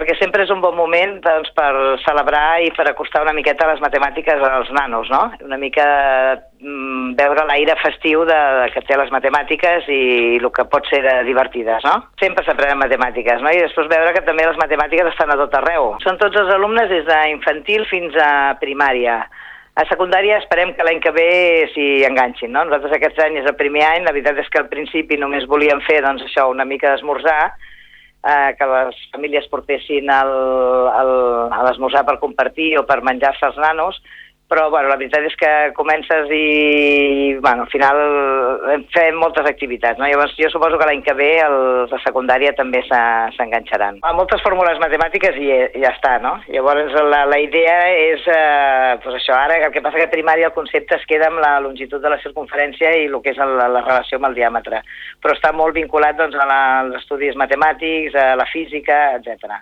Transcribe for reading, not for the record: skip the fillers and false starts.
perquè sempre és un bon moment doncs, per celebrar i per acostar una miqueta les matemàtiques als nanos, no? Una mica veure l'aire festiu que té les matemàtiques i el que pot ser de divertides, no? Sempre s'aprenen matemàtiques, no? I després veure que també les matemàtiques estan a tot arreu. Són tots els alumnes des d'infantil fins a primària. A secundària esperem que l'any que ve s'hi enganxin, no? Nosaltres aquest any és el primer any, la veritat és que al principi només volíem fer doncs, això, una mica d'esmorzar, que les famílies portessin a l'esmorzar per compartir o per menjar-se els nanos, però bueno, la veritat és que comences i bueno, al final fem moltes activitats, no? Llavors jo suposo que l'any que ve els de secundària també s'enganxaran. Moltes fórmules matemàtiques i ja està, no? Llavors la idea és, pues això, ara el que passa que a primària el concepte es queda amb la longitud de la circunferència i el que és la relació amb el diàmetre, però està molt vinculat doncs, als estudis matemàtics, a la física, etc.